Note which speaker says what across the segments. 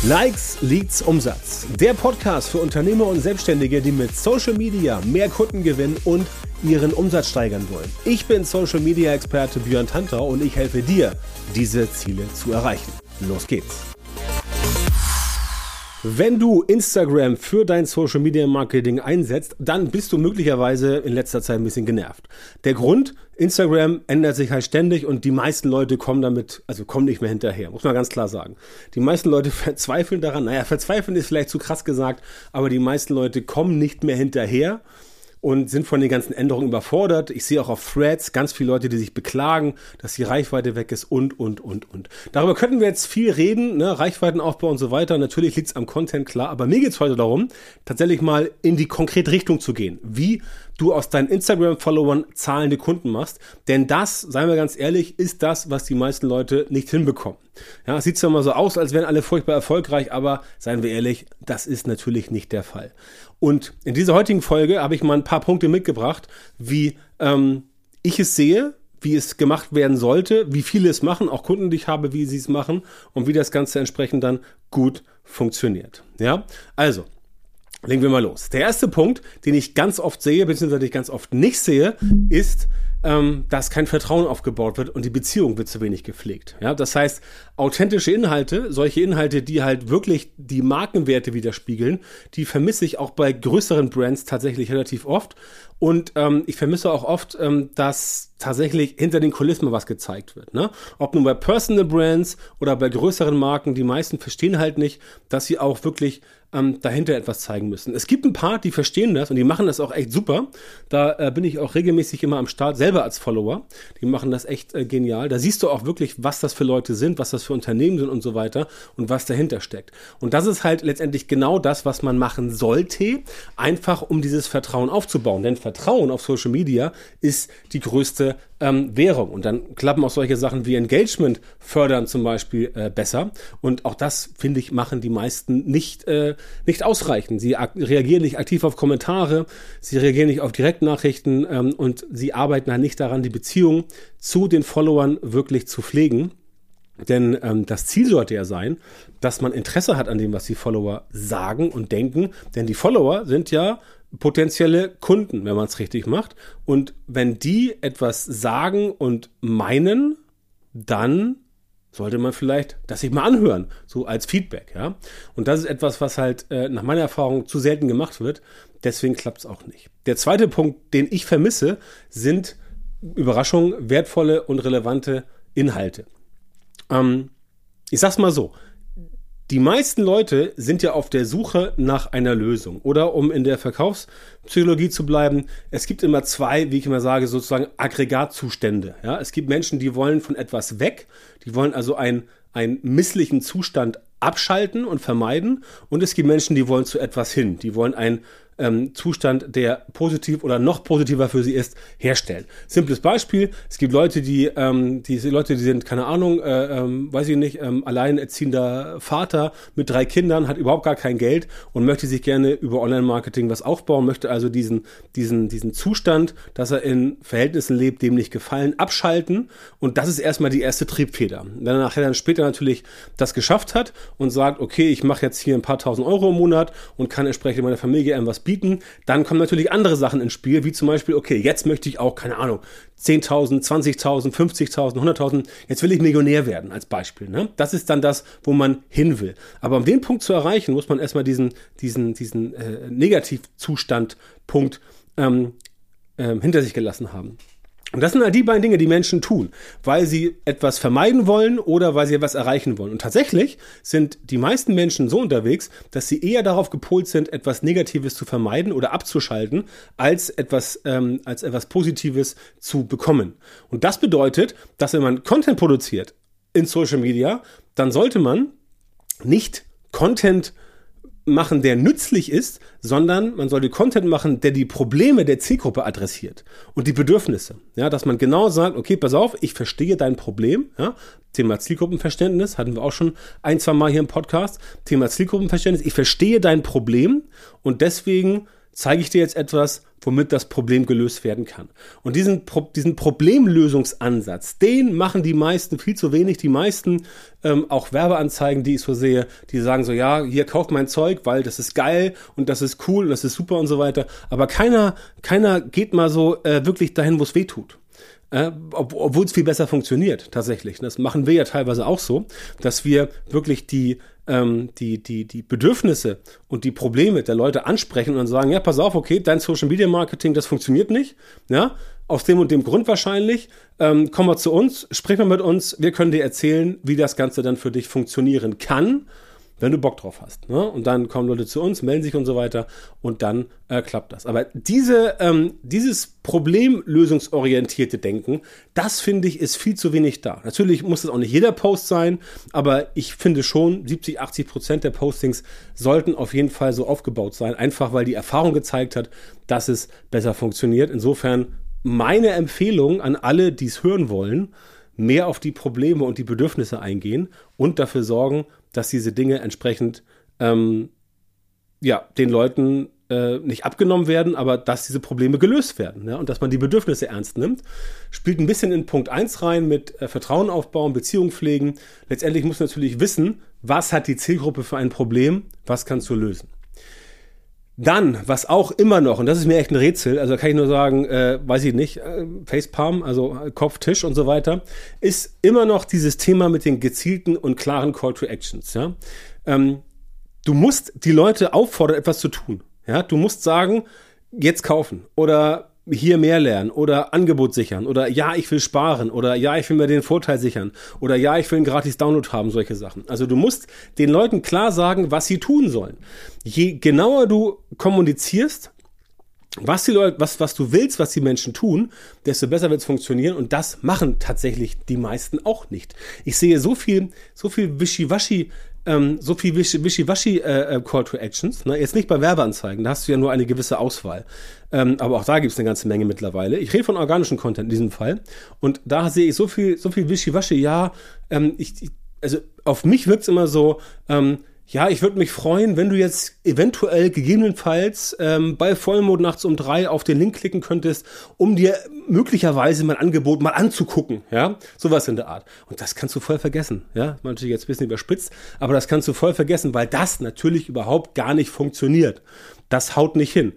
Speaker 1: Likes, Leads, Umsatz. Der Podcast für Unternehmer und Selbstständige, die mit Social Media mehr Kunden gewinnen und ihren Umsatz steigern wollen. Ich bin Social Media Experte Björn Tantau und ich helfe dir, diese Ziele zu erreichen. Los geht's! Wenn du Instagram für dein Social Media Marketing einsetzt, dann bist du möglicherweise in letzter Zeit ein bisschen genervt. Der Grund: Instagram ändert sich halt ständig und die meisten Leute kommen nicht mehr hinterher, muss man ganz klar sagen. Die meisten Leute verzweifeln daran, verzweifeln ist vielleicht zu krass gesagt, aber die meisten Leute kommen nicht mehr hinterher und sind von den ganzen Änderungen überfordert. Ich sehe auch auf Threads ganz viele Leute, die sich beklagen, dass die Reichweite weg ist und. Darüber könnten wir jetzt viel reden, Reichweitenaufbau und so weiter. Natürlich liegt es am Content, klar, aber mir geht es heute darum, tatsächlich mal in die konkrete Richtung zu gehen, wie du aus deinen Instagram-Followern zahlende Kunden machst. Denn das, seien wir ganz ehrlich, ist das, was die meisten Leute nicht hinbekommen. Ja, es sieht zwar mal so aus, als wären alle furchtbar erfolgreich, aber seien wir ehrlich, das ist natürlich nicht der Fall. Und in dieser heutigen Folge habe ich mal ein paar Punkte mitgebracht, wie ich es sehe, wie es gemacht werden sollte, wie viele es machen, auch Kunden, die ich habe, wie sie es machen und wie das Ganze entsprechend dann gut funktioniert. Ja, also legen wir mal los. Der erste Punkt, den ich ganz oft sehe, beziehungsweise den ich ganz oft nicht sehe, ist, dass kein Vertrauen aufgebaut wird und die Beziehung wird zu wenig gepflegt. Ja, das heißt, authentische Inhalte, solche Inhalte, die halt wirklich die Markenwerte widerspiegeln, die vermisse ich auch bei größeren Brands tatsächlich relativ oft. Und ich vermisse auch oft, dass tatsächlich hinter den Kulissen was gezeigt wird. Ne? Ob nun bei Personal Brands oder bei größeren Marken, die meisten verstehen halt nicht, dass sie auch wirklich dahinter etwas zeigen müssen. Es gibt ein paar, die verstehen das und die machen das auch echt super. Da bin ich auch regelmäßig immer am Start, selber als Follower. Die machen das echt genial. Da siehst du auch wirklich, was das für Leute sind, was das für Unternehmen sind und so weiter und was dahinter steckt. Und das ist halt letztendlich genau das, was man machen sollte, einfach um dieses Vertrauen aufzubauen. Denn Vertrauen auf Social Media ist die größte Währung. Und dann klappen auch solche Sachen wie Engagement fördern zum Beispiel besser. Und auch das, finde ich, machen die meisten nicht ausreichend. Sie reagieren nicht aktiv auf Kommentare, sie reagieren nicht auf Direktnachrichten und sie arbeiten halt nicht daran, die Beziehung zu den Followern wirklich zu pflegen. Denn das Ziel sollte ja sein, dass man Interesse hat an dem, was die Follower sagen und denken. Denn die Follower sind ja potenzielle Kunden, wenn man es richtig macht. Und wenn die etwas sagen und meinen, dann sollte man vielleicht das sich mal anhören, so als Feedback. Ja? Und das ist etwas, was halt nach meiner Erfahrung zu selten gemacht wird. Deswegen klappt es auch nicht. Der zweite Punkt, den ich vermisse, sind Überraschungen, wertvolle und relevante Inhalte. Ich sag's mal so. Die meisten Leute sind ja auf der Suche nach einer Lösung. Oder um in der Verkaufspsychologie zu bleiben, es gibt immer zwei, wie ich immer sage, sozusagen Aggregatzustände. Ja, es gibt Menschen, die wollen von etwas weg, die wollen also einen misslichen Zustand abschalten und vermeiden. Und es gibt Menschen, die wollen zu etwas hin, die wollen einen Zustand, der positiv oder noch positiver für sie ist, herstellen. Simples Beispiel: Es gibt Leute, die sind, keine Ahnung, alleinerziehender Vater mit 3 Kindern, hat überhaupt gar kein Geld und möchte sich gerne über Online-Marketing was aufbauen, möchte also diesen Zustand, dass er in Verhältnissen lebt, dem nicht gefallen, abschalten. Und das ist erstmal die erste Triebfeder. Wenn er dann später natürlich das geschafft hat und sagt, okay, ich mache jetzt hier ein paar tausend Euro im Monat und kann entsprechend meiner Familie etwas bieten, dann kommen natürlich andere Sachen ins Spiel, wie zum Beispiel, okay, jetzt möchte ich auch, keine Ahnung, 10.000, 20.000, 50.000, 100.000, jetzt will ich Millionär werden, als Beispiel. Ne? Das ist dann das, wo man hin will. Aber um den Punkt zu erreichen, muss man erstmal diesen Negativzustandpunkt hinter sich gelassen haben. Und das sind halt die beiden Dinge, die Menschen tun, weil sie etwas vermeiden wollen oder weil sie etwas erreichen wollen. Und tatsächlich sind die meisten Menschen so unterwegs, dass sie eher darauf gepolt sind, etwas Negatives zu vermeiden oder abzuschalten, als etwas Positives zu bekommen. Und das bedeutet, dass wenn man Content produziert in Social Media, dann sollte man nicht Content machen, der nützlich ist, sondern man sollte Content machen, der die Probleme der Zielgruppe adressiert und die Bedürfnisse. Ja, dass man genau sagt, okay, pass auf, ich verstehe dein Problem. Ja, Thema Zielgruppenverständnis hatten wir auch schon 1-2 Mal hier im Podcast. Thema Zielgruppenverständnis, ich verstehe dein Problem und deswegen zeige ich dir jetzt etwas, womit das Problem gelöst werden kann. Und diesen Problemlösungsansatz, den machen die meisten viel zu wenig. Die meisten, auch Werbeanzeigen, die ich so sehe, die sagen so, ja, hier kauft mein Zeug, weil das ist geil und das ist cool und das ist super und so weiter. Aber keiner geht mal so wirklich dahin, wo es weh tut. Obwohl es viel besser funktioniert, tatsächlich. Das machen wir ja teilweise auch so, dass wir wirklich die Bedürfnisse und die Probleme der Leute ansprechen und sagen, ja, pass auf, okay, dein Social Media Marketing, das funktioniert nicht, ja, aus dem und dem Grund wahrscheinlich, komm mal zu uns, sprich mal mit uns, wir können dir erzählen, wie das Ganze dann für dich funktionieren kann, wenn du Bock drauf hast. Ne? Und dann kommen Leute zu uns, melden sich und so weiter und dann klappt das. Aber dieses problemlösungsorientierte Denken, das finde ich, ist viel zu wenig da. Natürlich muss das auch nicht jeder Post sein, aber ich finde schon, 70-80% der Postings sollten auf jeden Fall so aufgebaut sein, einfach weil die Erfahrung gezeigt hat, dass es besser funktioniert. Insofern meine Empfehlung an alle, die es hören wollen, mehr auf die Probleme und die Bedürfnisse eingehen und dafür sorgen, dass diese Dinge entsprechend den Leuten nicht abgenommen werden, aber dass diese Probleme gelöst werden, ja, und dass man die Bedürfnisse ernst nimmt. Spielt ein bisschen in Punkt 1 rein mit Vertrauen aufbauen, Beziehung pflegen. Letztendlich muss man natürlich wissen, was hat die Zielgruppe für ein Problem, was kannst du lösen. Dann, was auch immer noch, und das ist mir echt ein Rätsel, also kann ich nur sagen, weiß ich nicht, Facepalm, also Kopf, Tisch und so weiter, ist immer noch dieses Thema mit den gezielten und klaren Call to Actions. Ja? Du musst die Leute auffordern, etwas zu tun. Ja? Du musst sagen, jetzt kaufen oder hier mehr lernen oder Angebot sichern oder ja, ich will sparen oder ja, ich will mir den Vorteil sichern oder ja, ich will einen gratis Download haben, solche Sachen. Also du musst den Leuten klar sagen, was sie tun sollen. Je genauer du kommunizierst, was die Leute, was du willst, was die Menschen tun, desto besser wird es funktionieren und das machen tatsächlich die meisten auch nicht. Ich sehe so viel Wischiwaschi Call to Actions, ne? Jetzt nicht bei Werbeanzeigen, da hast du ja nur eine gewisse Auswahl. Aber auch da gibt es eine ganze Menge mittlerweile. Ich rede von organischem Content in diesem Fall. Und da sehe ich so viel Wischiwaschi, ja, also auf mich wirkt es immer so, ja, ich würde mich freuen, wenn du jetzt eventuell gegebenenfalls bei Vollmond nachts um 3 auf den Link klicken könntest, um dir möglicherweise mein Angebot mal anzugucken, ja, sowas in der Art. Und das kannst du voll vergessen, ja, natürlich jetzt ein bisschen überspitzt, aber das kannst du voll vergessen, weil das natürlich überhaupt gar nicht funktioniert. Das haut nicht hin.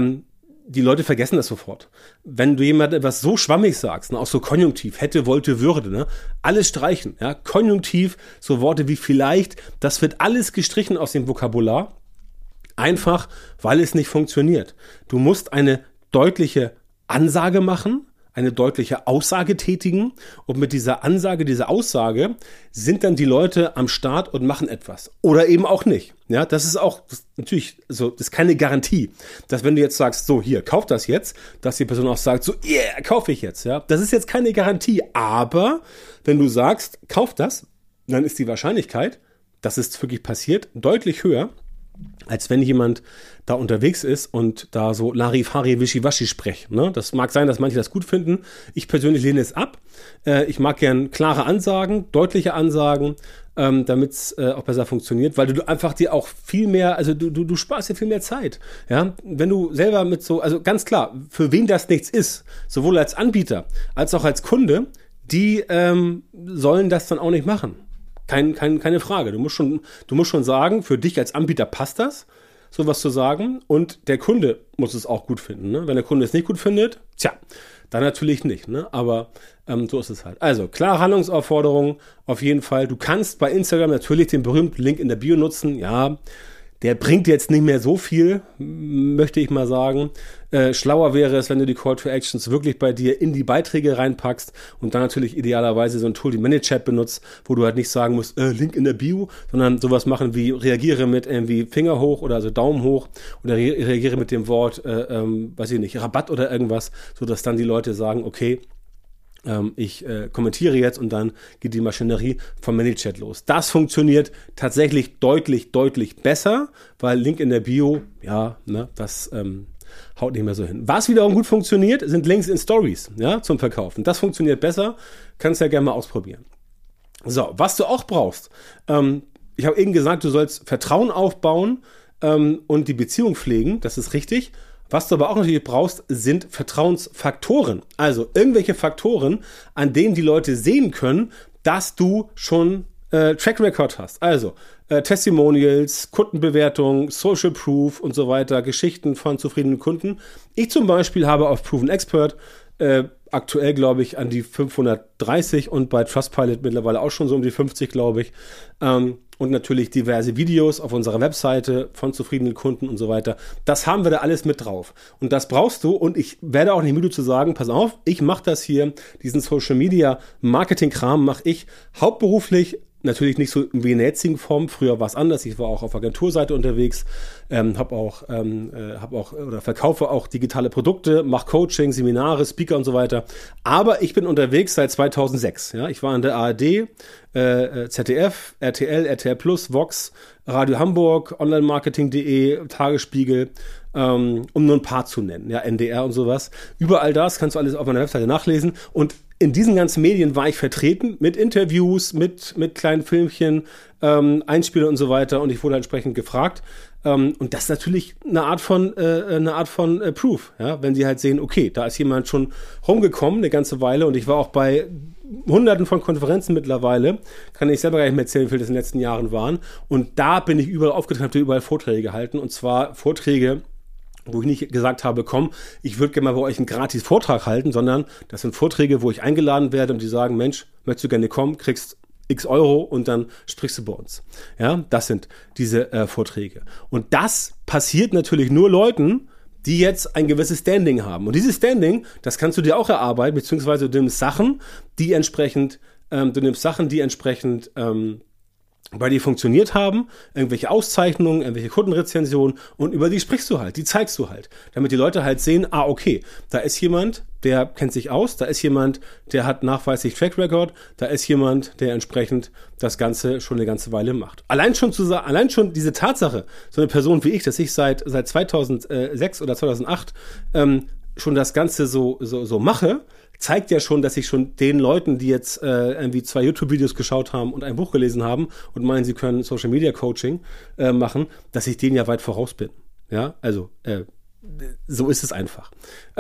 Speaker 1: Die Leute vergessen das sofort. Wenn du jemandem etwas so schwammig sagst, ne, auch so konjunktiv, hätte, wollte, würde, ne, alles streichen, ja, konjunktiv, so Worte wie vielleicht, das wird alles gestrichen aus dem Vokabular, einfach, weil es nicht funktioniert. Du musst eine deutliche Ansage machen, eine deutliche Aussage tätigen und mit dieser Ansage, dieser Aussage sind dann die Leute am Start und machen etwas. Oder eben auch nicht. Ja, das ist auch, natürlich, so, das ist keine Garantie, dass wenn du jetzt sagst, so, hier, kauf das jetzt, dass die Person auch sagt, so, yeah, kaufe ich jetzt. Ja, das ist jetzt keine Garantie. Aber wenn du sagst, kauf das, dann ist die Wahrscheinlichkeit, dass es wirklich passiert, deutlich höher, als wenn jemand da unterwegs ist und da so Larifari Wischiwaschi spricht. Ne? Das mag sein, dass manche das gut finden. Ich persönlich lehne es ab. Ich mag gern klare Ansagen, deutliche Ansagen, damit es auch besser funktioniert, weil du einfach dir auch viel mehr, also du sparst dir viel mehr Zeit. Ja? Wenn du selber mit so, also ganz klar, für wen das nichts ist, sowohl als Anbieter als auch als Kunde, die sollen das dann auch nicht machen. Keine Frage. Du musst schon sagen, für dich als Anbieter passt das, sowas zu sagen. Und der Kunde muss es auch gut finden. Ne? Wenn der Kunde es nicht gut findet, dann natürlich nicht. Ne? Aber so ist es halt. Also, klare Handlungsaufforderung auf jeden Fall. Du kannst bei Instagram natürlich den berühmten Link in der Bio nutzen. Ja, der bringt jetzt nicht mehr so viel, möchte ich mal sagen. Schlauer wäre es, wenn du die Call to Actions wirklich bei dir in die Beiträge reinpackst und dann natürlich idealerweise so ein Tool wie ManyChat benutzt, wo du halt nicht sagen musst, Link in der Bio, sondern sowas machen wie reagiere mit irgendwie Finger hoch oder also Daumen hoch oder reagiere mit dem Wort, weiß ich nicht, Rabatt oder irgendwas, sodass dann die Leute sagen, okay, ich kommentiere jetzt und dann geht die Maschinerie vom ManyChat los. Das funktioniert tatsächlich deutlich besser, weil Link in der Bio, ja, ne, das haut nicht mehr so hin. Was wiederum gut funktioniert, sind Links in Stories, ja, zum Verkaufen. Das funktioniert besser, kannst ja gerne mal ausprobieren. So, was du auch brauchst, ich habe eben gesagt, du sollst Vertrauen aufbauen, und die Beziehung pflegen, das ist richtig. Was du aber auch natürlich brauchst, sind Vertrauensfaktoren. Also irgendwelche Faktoren, an denen die Leute sehen können, dass du schon Track Record hast. Also Testimonials, Kundenbewertung, Social Proof und so weiter, Geschichten von zufriedenen Kunden. Ich zum Beispiel habe auf Proven Expert aktuell, glaube ich, an die 530 und bei Trustpilot mittlerweile auch schon so um die 50, glaube ich. Und natürlich diverse Videos auf unserer Webseite von zufriedenen Kunden und so weiter. Das haben wir da alles mit drauf. Und das brauchst du. Und ich werde auch nicht müde zu sagen, pass auf, ich mache das hier, diesen Social Media Marketing Kram mache ich hauptberuflich. Natürlich nicht so wie in der jetzigen Form. Früher war es anders. Ich war auch auf Agenturseite unterwegs, verkaufe auch digitale Produkte, mache Coaching, Seminare, Speaker und so weiter. Aber ich bin unterwegs seit 2006. Ja, ich war in der ARD, ZDF, RTL, RTL Plus, Vox, Radio Hamburg, Onlinemarketing.de, Tagesspiegel, um nur ein paar zu nennen. Ja, NDR und sowas. Überall das kannst du alles auf meiner Webseite nachlesen. Und in diesen ganzen Medien war ich vertreten mit Interviews, mit kleinen Filmchen, Einspielern und so weiter. Und ich wurde entsprechend gefragt. Und das ist natürlich eine Art von Proof. Ja? Wenn sie halt sehen, okay, da ist jemand schon rumgekommen eine ganze Weile. Und ich war auch bei Hunderten von Konferenzen mittlerweile. Kann ich selber gar nicht mehr erzählen, wie viele das in den letzten Jahren waren. Und da bin ich überall aufgetreten, habe überall Vorträge gehalten. Und zwar Vorträge, wo ich nicht gesagt habe, komm, ich würde gerne mal bei euch einen gratis Vortrag halten, sondern das sind Vorträge, wo ich eingeladen werde und die sagen, Mensch, möchtest du gerne kommen, kriegst x Euro und dann sprichst du bei uns. Ja, das sind diese Vorträge. Und das passiert natürlich nur Leuten, die jetzt ein gewisses Standing haben. Und dieses Standing, das kannst du dir auch erarbeiten, beziehungsweise du nimmst Sachen, die entsprechend bei dir funktioniert haben, irgendwelche Auszeichnungen, irgendwelche Kundenrezensionen und über die sprichst du halt, die zeigst du halt, damit die Leute halt sehen, okay, da ist jemand, der kennt sich aus, da ist jemand, der hat nachweislich Track Record, da ist jemand, der entsprechend das Ganze schon eine ganze Weile macht. Allein schon diese Tatsache, so eine Person wie ich, dass ich seit 2006 oder 2008 schon das Ganze so mache, zeigt ja schon, dass ich schon den Leuten, die jetzt irgendwie 2 YouTube-Videos geschaut haben und ein Buch gelesen haben und meinen, sie können Social-Media-Coaching machen, dass ich denen ja weit voraus bin. Ja, also so ist es einfach.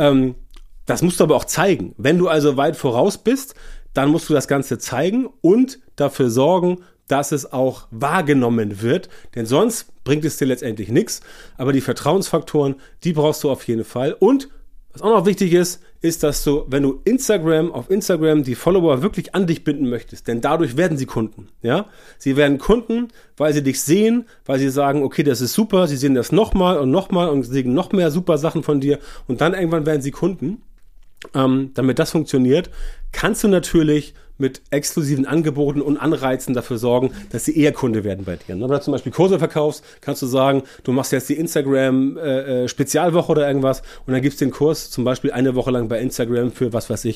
Speaker 1: Das musst du aber auch zeigen. Wenn du also weit voraus bist, dann musst du das Ganze zeigen und dafür sorgen, dass es auch wahrgenommen wird, denn sonst bringt es dir letztendlich nichts. Aber die Vertrauensfaktoren, die brauchst du auf jeden Fall. Und was auch noch wichtig ist, dass du, wenn du auf Instagram die Follower wirklich an dich binden möchtest, denn dadurch werden sie Kunden, ja? Sie werden Kunden, weil sie dich sehen, weil sie sagen, okay, das ist super, sie sehen das nochmal und sehen noch mehr super Sachen von dir und dann irgendwann werden sie Kunden. Damit das funktioniert, kannst du natürlich mit exklusiven Angeboten und Anreizen dafür sorgen, dass sie eher Kunde werden bei dir. Wenn du zum Beispiel Kurse verkaufst, kannst du sagen, du machst jetzt die Instagram Spezialwoche oder irgendwas und dann gibst du den Kurs zum Beispiel eine Woche lang bei Instagram für,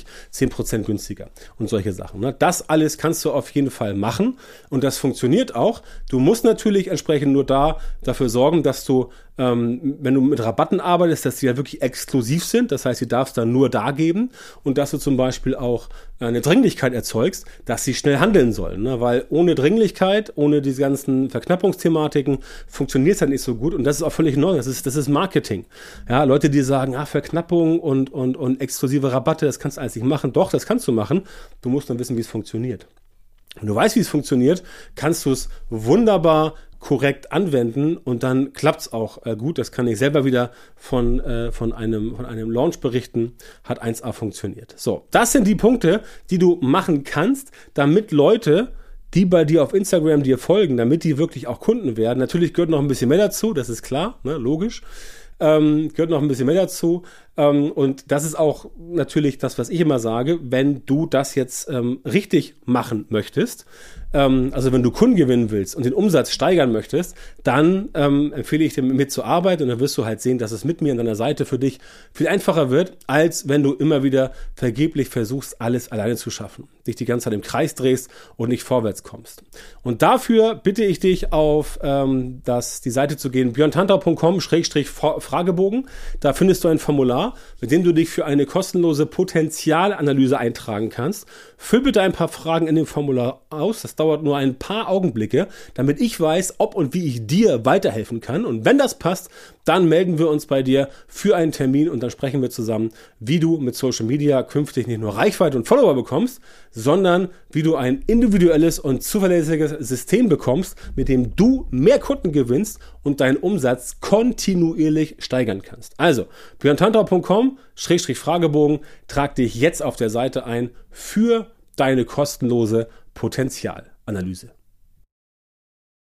Speaker 1: 10% günstiger und solche Sachen. Ne? Das alles kannst du auf jeden Fall machen und das funktioniert auch. Du musst natürlich entsprechend nur dafür sorgen, dass du, wenn du mit Rabatten arbeitest, dass die ja wirklich exklusiv sind. Das heißt, die darfst dann nur da geben und dass du zum Beispiel auch eine Dringlichkeit erzeugst, dass sie schnell handeln sollen. Ne? Weil ohne Dringlichkeit, ohne diese ganzen Verknappungsthematiken funktioniert es halt nicht so gut und das ist auch völlig neu. Das ist Marketing. Ja, Leute, die sagen, Verknappung und exklusive Rabatte, das kannst du alles nicht machen. Doch, das kannst du machen. Du musst dann wissen, wie es funktioniert. Wenn du weißt, wie es funktioniert, kannst du es wunderbar korrekt anwenden und dann klappt's auch gut. Das kann ich selber wieder von einem Launch berichten. Hat 1A funktioniert. So, das sind die Punkte, die du machen kannst, damit Leute, die bei dir auf Instagram dir folgen, damit die wirklich auch Kunden werden. Natürlich gehört noch ein bisschen mehr dazu, das ist klar, ne, logisch. Gehört noch ein bisschen mehr dazu. Und das ist auch natürlich das, was ich immer sage, wenn du das jetzt richtig machen möchtest, also wenn du Kunden gewinnen willst und den Umsatz steigern möchtest, dann empfehle ich dir, mit mir zu arbeiten und dann wirst du halt sehen, dass es mit mir an deiner Seite für dich viel einfacher wird, als wenn du immer wieder vergeblich versuchst, alles alleine zu schaffen, dich die ganze Zeit im Kreis drehst und nicht vorwärts kommst. Und dafür bitte ich dich, auf die Seite zu gehen, björntantau.com/Fragebogen. Da findest du ein Formular. Formular, mit dem du dich für eine kostenlose Potenzialanalyse eintragen kannst. Füll bitte ein paar Fragen in dem Formular aus. Das dauert nur ein paar Augenblicke, damit ich weiß, ob und wie ich dir weiterhelfen kann. Und wenn das passt, dann melden wir uns bei dir für einen Termin und dann sprechen wir zusammen, wie du mit Social Media künftig nicht nur Reichweite und Follower bekommst, sondern wie du ein individuelles und zuverlässiges System bekommst, mit dem du mehr Kunden gewinnst und deinen Umsatz kontinuierlich steigern kannst. Also, björntantor.com/Fragebogen, trag dich jetzt auf der Seite ein für deine kostenlose Potenzialanalyse.